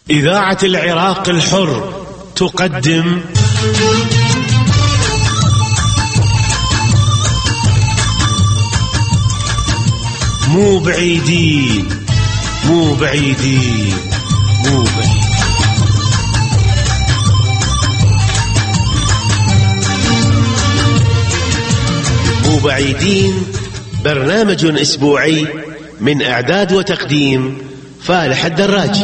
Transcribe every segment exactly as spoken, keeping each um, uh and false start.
إذاعة العراق الحر تقدم مو بعيدين مو بعيدين مو بعيدين. مو بعيدين برنامج أسبوعي من إعداد وتقديم فالح الدراجي.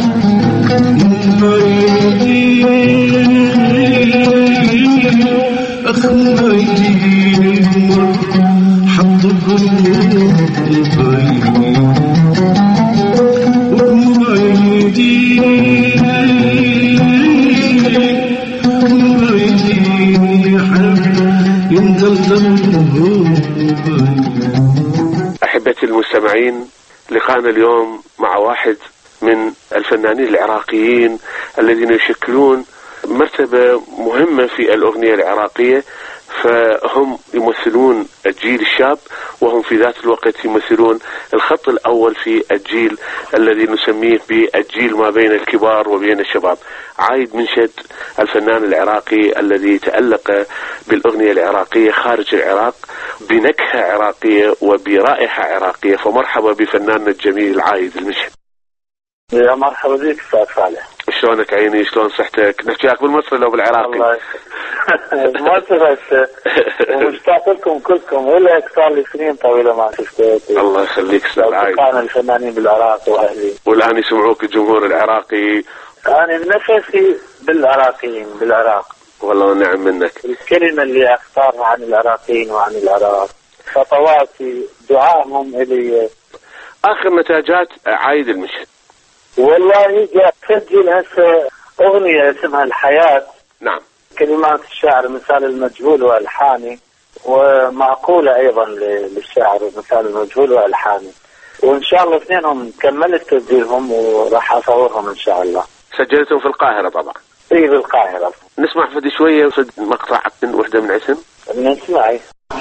أحبتي المستمعين، لقاءنا اليوم مع واحد من الفنانين العراقيين الذين يشكلون مرتبة مهمة في الأغنية العراقية، فهم يمثلون الجيل الشاب وهم في ذات الوقت يمثلون الخط الأول في الجيل الذي نسميه بالجيل ما بين الكبار وبين الشباب. عايد منشد الفنان العراقي الذي تألق بالأغنية العراقية خارج العراق بنكهة عراقية وبرائحة عراقية، فمرحبا بفناننا الجميل عايد المنشد. يا مرحبا بك استاذ صالح. شلونك عيني؟ شلون صحتك؟ نحكيك بالمصري لو بالعراقي؟ الله المصري بس ومشتاق لكم كلكم، ولا صار لي سنين طويله ما شفتك. الله يخليك استاذ عايد. كان الفنانين بالعراق واهلي، والان يسمعوك الجمهور العراقي. انا بنفسي بالعراقيين بالعراق. والله نعم منك. الكلمه اللي اختارها عن العراقيين وعن العراق خطواتي دعائهم الي. اخر نتاجات عايد المنشد والله جاء تسجل هسه أغنية اسمها الحياة. نعم. كلمات الشاعر مثال المجهول وألحاني، ومعقولة أيضا للشاعر مثال المجهول وألحاني، وإن شاء الله اثنينهم كملت تسجيلهم وراح أصورهم إن شاء الله. سجلتهم في القاهرة طبعا؟ إيه بالقاهرة. نسمع فدي شوية مقطع من وحدة من اسم. نسمعي.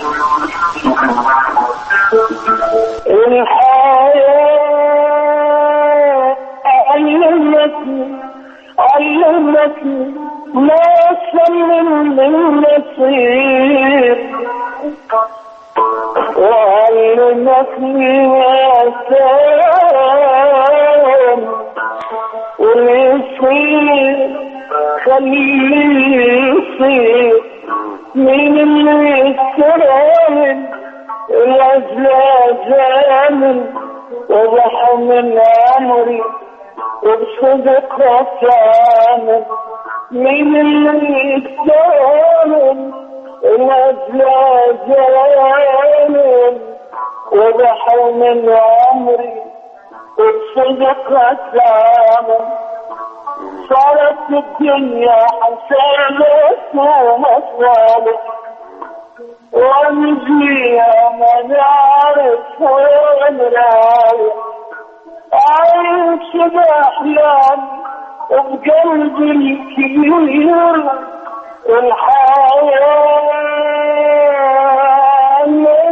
الحياة علمتني علمتني ما سلم من نصيب، وعلمتني ما سلم ويصير خليه يصير من اللي يسترين الأزلازل وضحوا من عمري وبصدق رسامل من اللي يسترين الأزلازل وضحوا من عمري وبصدق رسامل. صارت الدنيا حسنات ومصالح ونجيها ما نعرف وين رايح، عايش بأحلام وبقلبي الكبير والحياة.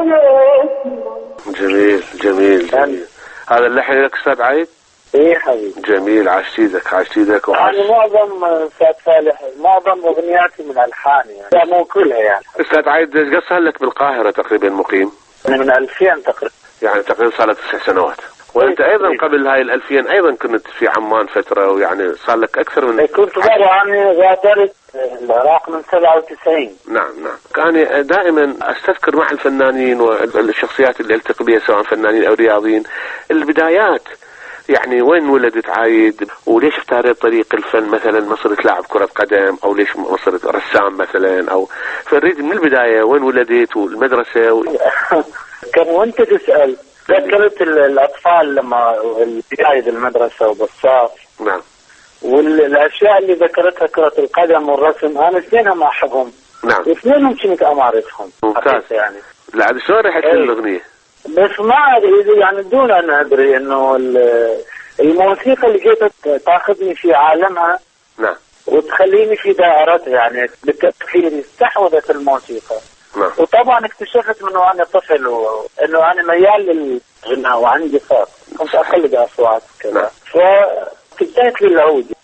جميل جميل جميل. هذا اللحن لك استاذ عايد؟ ايه حبيبي. جميل. عاش ايدك عاش ايدك وعاش. يعني معظم استاذ صالح معظم اغنياتي من الحاني يعني مو كلها يعني. استاذ عايد ايش قصها لك بالقاهرة تقريبا مقيم؟ من ألفين تقريبا. يعني تقريبا صار لك تسع سنوات. وانت ايضا قبل هاي الألفين ايضا كنت في عمان فترة، ويعني صار لك اكثر من. كنت برا عني غادرت العراق من سبعة وتسعين. نعم نعم. كان دائما استذكر مع الفنانين والشخصيات اللي التقي بها سواء فنانين او رياضيين البدايات، يعني وين ولدت عايد وليش اختاريت طريق الفن، مثلا ما صرت لاعب كرة قدم او ليش ما صرت رسام مثلا، او فنريد من البداية وين ولدت والمدرسة و... كان وانت تسأل ذكرت الاطفال لما البداية المدرسة وبالصاف. نعم. والاشياء اللي ذكرتها كرة القدم والرسم انا اثنينهم ما احبهم. نعم. اثنينهم كنت امارسهم. ممتاز يعني. لا عاد شلون رحت للاغنية؟ بس ما ادري يعني دون ان ادري انه الموسيقى اللي جيت تاخذني في عالمها. نعم. وتخليني في دائرتها يعني بالتفكير استحوذت الموسيقى. نعم. وطبعا اكتشفت من وانا طفل انه انا ميال للغناء وعندي صوت كنت اقلد اصوات كذا. نعم. فابتديت بالعود.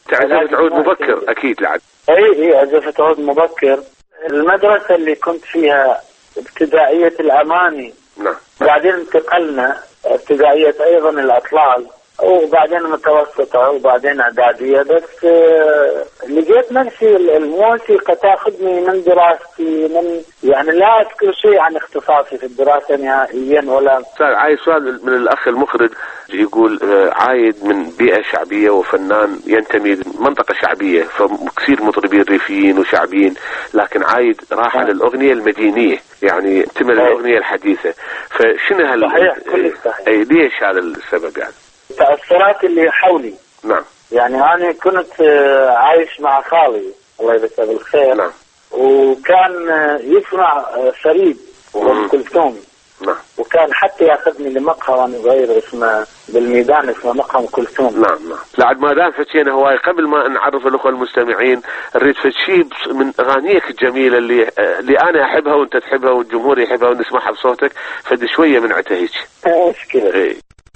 تعزف عود مبكر أكيد لعد. اي اي عزفت عود مبكر. المدرسة اللي كنت فيها ابتدائية الأماني. نعم. بعدين انتقلنا ابتدائية أيضا الأطلال، وبعدين متوسطة، وبعدين إعدادية. بس لقيت نفسي الموسيقى تاخذني من دراستي، من يعني لا أذكر شيء عن اختصاصي في الدراسة نهائيا ولا. عايز سؤال من الأخ المخرج يقول عايد من بيئة شعبية وفنان ينتمي لمنطقة شعبية، فكثير مطربين ريفيين وشعبيين، لكن عايد راح على الأغنية المدينية، يعني انتمى للأغنية الحديثة. فشنو هال صحيح كل صحيح. أي ليش هذا السبب يعني؟ التأثرات اللي حولي. نعم. يعني أنا كنت عايش مع خالي الله يذكره بالخير. نعم. وكان يسمع فريد وأم كلثوم. نعم. وكان حتى ياخذني لمقهى وانا صغير اسمه بالميدان، اسمه مقهى ام كلثوم. نعم نعم. لعد ما دام فتشينا هواي، قبل ما نعرف الاخوه المستمعين نريد فتشي من اغانيك الجميله اللي اللي انا احبها وانت تحبها والجمهور يحبها ونسمعها بصوتك، فد شويه من عتهيك. ايش كذا؟ اي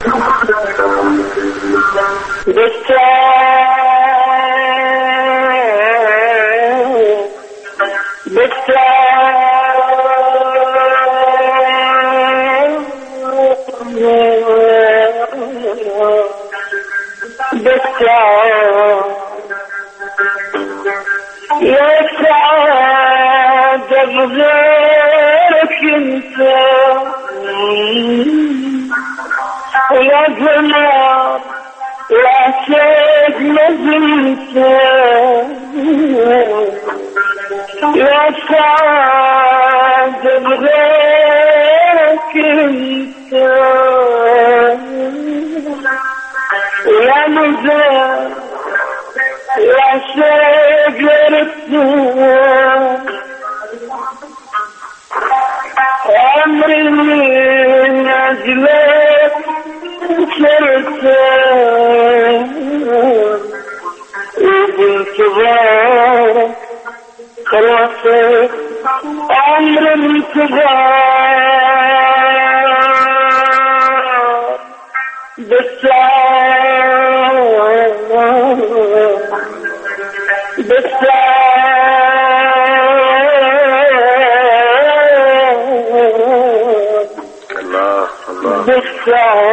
يا سعادة بغيرك انت، ويا زمان يا سيد نزلت، يا سعادة بغيرك انت، ويا مزار يا شجرة عمري من أجلك سرت، وبانتظارك خلاص عمري انتظار، بس بس الله الله بس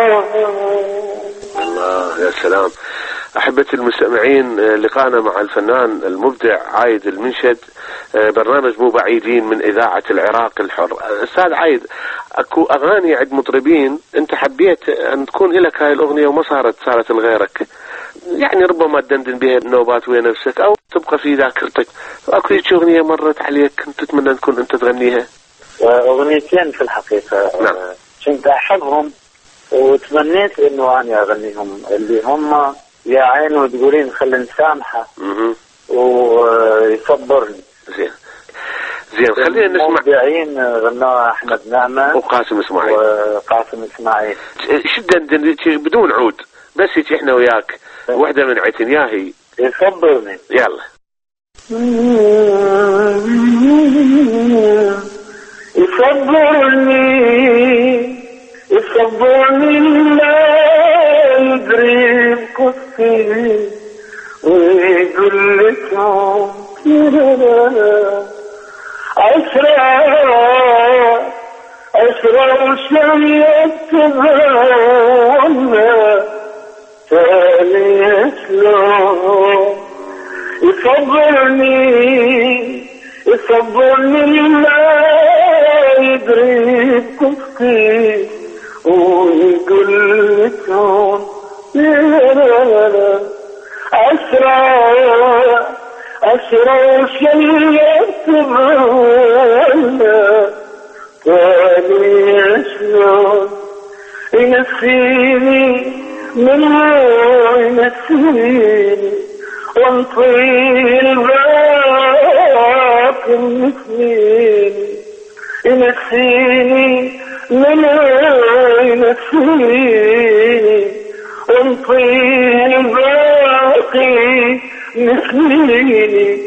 الله يا سلام. أحبتي المستمعين، لقانا مع الفنان المبدع عايد المنشد، برنامج مو بعيدين من إذاعة العراق الحر. أستاذ عايد، أكو أغاني عند مطربين أنت حبيت أن تكون لك هاي الأغنية وما صارت صارت لغيرك، يعني ربما تدندن بها النوبات ويا نفسك أو تبقى في ذاكرتك. أكو أغنية مرت عليك كنت تتمنى أن تكون أنت تغنيها؟ أغنيتين في الحقيقة. نعم. كنت أحبهم وتمنيت إنه أنا أغنيهم، اللي هم يا عين وتقولين خلي نسامحه ويصبرني. زين زين خلينا نسمع. مبدعين غناها أحمد نعمة وقاسم إسماعيل. وقاسم إسماعيل. شدة بدون عود بس هيك إحنا وياك واحدة من عتنياهي. يصبرني. يلا. يصبرني يصبرني لا يدري بقصتي ويقول لكم عشرة عشرة وشميتها ولا تالي شلون يصبرني يصبرني لا يدري بقصتي ويقول لكم عشرة عشرة وشيتها ولا تالي شلون ينسيني منه ينسيني وانطيل باق مثليني ينسيني منه ينسيني وانطيل باقي مثليني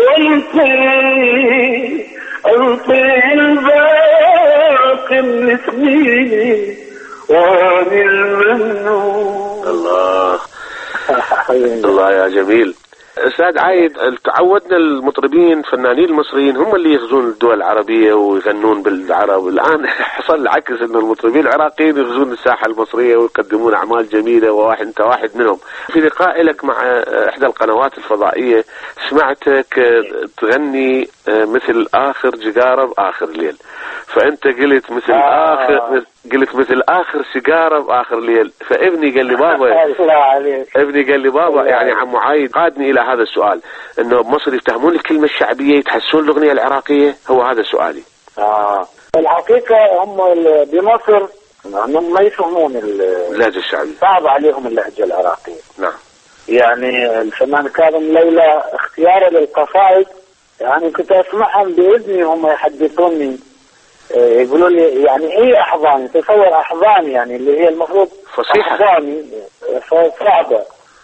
وانطيل انطيل باقي مثليني واني المنون. الله الله يا جميل. أستاذ عايد، تعودنا المطربين فنانين المصريين هم اللي يغزون الدول العربية ويغنون بالعرب. الآن حصل العكس، إن المطربين العراقيين يغزون الساحة المصرية ويقدمون أعمال جميلة، وواحد أنت واحد منهم. في لقاء لك مع إحدى القنوات الفضائية سمعتك تغني مثل آخر جقارة بآخر ليل، فأنت قلت مثل آه. آخر قلت مثل آخر سيجارة بآخر ليل. فابني قال لي بابا ابني قال لي بابا يعني عمو عايد قادني إلى هذا السؤال، إنه بمصر يفتهمون الكلمة الشعبية، يتحسون الأغنية العراقية؟ هو هذا سؤالي. آه الحقيقة هم بمصر هم ما يفهمون اللهجة الشعبية، صعب عليهم اللهجة العراقية. نعم. يعني الفنان كاظم ليلى اختياره للقصائد يعني كنت أسمعهم بإذني هم يحدثوني، يقولوا لي يعني ايه احضاني، تصور احضاني يعني اللي هي المفروض فصيحة احضاني صعبة.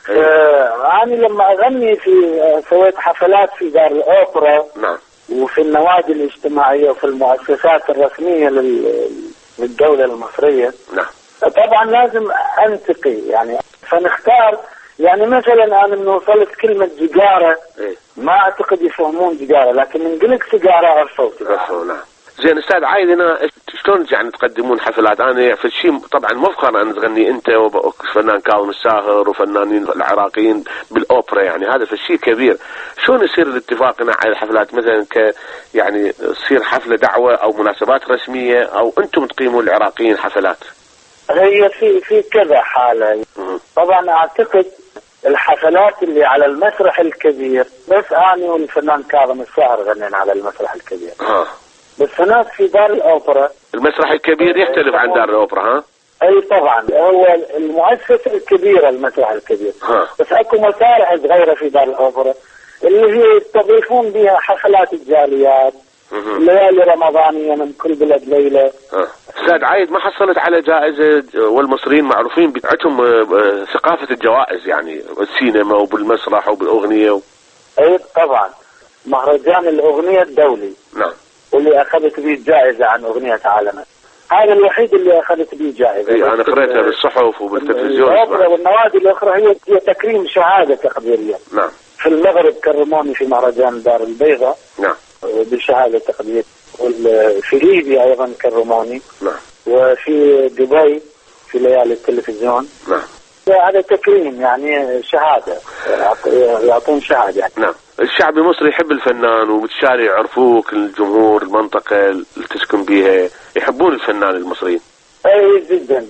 انا لما اغني في سويت حفلات في دار الاوبرا، نعم، وفي النوادي الاجتماعية وفي المؤسسات الرسمية للدولة المصرية، نعم، طبعا لازم انتقي يعني، فنختار يعني مثلا انا من وصلت كلمة جيجارة ما اعتقد يفهمون جيجارة، لكن من قلت سيجارة عرفوا. نعم. زين استاذ عايد، انا شلون يعني تقدمون حفلات؟ انا في الشيء طبعا مفخر ان تغني انت وفنان كاظم الساهر وفنانين العراقيين بالاوبرا، يعني هذا في الشيء كبير. شلون يصير الاتفاق على الحفلات مثلا ك يعني تصير حفله دعوه او مناسبات رسميه، او انتم تقيمون العراقيين حفلات؟ هي في في كذا حاله. طبعا اعتقد الحفلات اللي على المسرح الكبير بس انا والفنان كاظم الساهر غنينا على المسرح الكبير. ها. بس هناك في دار الأوبرا المسرح الكبير يختلف عن دار الأوبرا. ها؟ أي طبعا، هو المؤسسة الكبيرة المسرح الكبير. ها. بس أكو مسارح صغيرة في دار الأوبرا اللي هي يستضيفون بها حفلات الجاليات، ليالي رمضانية من كل بلد ليلة. أستاذ عايد، ما حصلت على جائزة؟ والمصريين معروفين بتاعتهم ثقافة الجوائز، يعني السينما وبالمسرح وبالأغنية و... أي طبعا، مهرجان الأغنية الدولي. نعم. واللي أخذت به جائزة عن أغنية عالمة، هذا الوحيد اللي أخذت به جائزة. إيه أنا قريتها بالصحف وبالتلفزيون. الأوبرا والنوادي الأخرى هي هي تكريم شهادة تقديرية. نعم. في المغرب كرموني في مهرجان دار البيضاء. نعم. بشهادة تقدير. وفي ليبيا أيضا كرموني. نعم. وفي دبي في ليالي التلفزيون. نعم. هذا تكريم يعني شهادة، يعطون شهادة. نعم. الشعب المصري يحب الفنان، وبالشارع يعرفوك الجمهور المنطقة اللي تسكن بيها يحبون الفنان المصريين. اي جدا.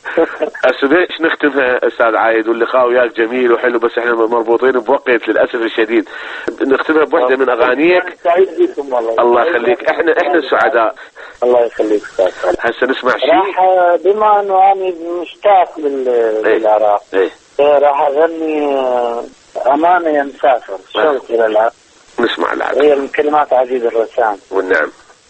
ايش نختمها استاذ عايد؟ واللقاء وياك جميل وحلو، بس احنا مربوطين بوقت للاسف الشديد. نختمها بوحده من اغانيك. سعيد بكم والله. الله يخليك، احنا احنا السعداء. الله يخليك استاذ. هسه نسمع شيء. راح بما انه انا مشتاق للعراق، ايه راح اغني امانه يا مسافر، شوق الى العراق. نسمع العراق. هي من كلمات عزيز الرسام. والنعم.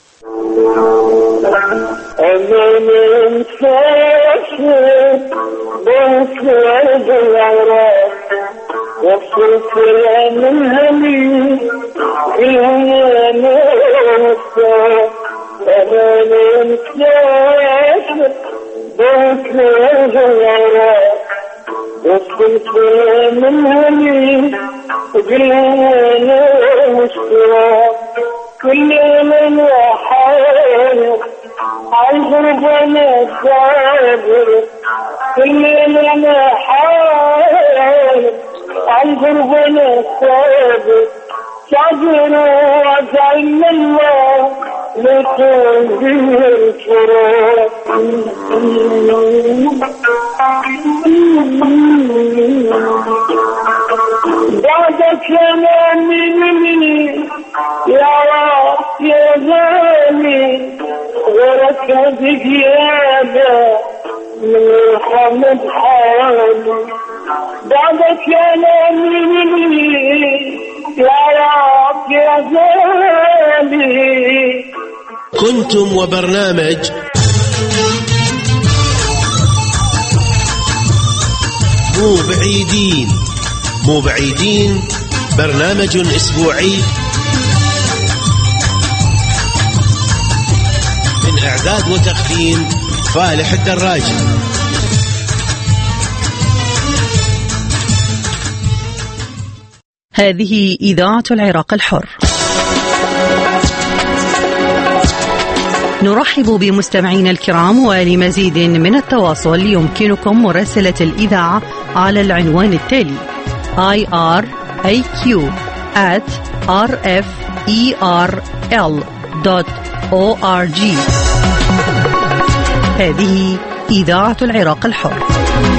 أمانة مسافر بوصل العراق، وصلت من همي الهنا والصاف. أمانة مسافر بوصل العراق، وصلت من همي الهنا والصاف. كل من وحاير عالغربة صابر، كل من وحاير عالغربة صابر، صابر وعزعل الله لتنزيه الفراق. بعدك يا مني يا رب يا غالي، غيرك بزيادة من حمد حالي. بعدك يا مني يا رب يا غالي. كنتم وبرنامج مو بعيدين. مو بعيدين برنامج أسبوعي من إعداد وتقديم فالح الدراجي. هذه إذاعة العراق الحر. نرحب بمستمعينا الكرام، ولمزيد من التواصل يمكنكم مراسلة الإذاعة على العنوان التالي آي آر إيه كيو آت آر إف إي آر إل دوت أو آر جي. هذه إذاعة العراق الحر.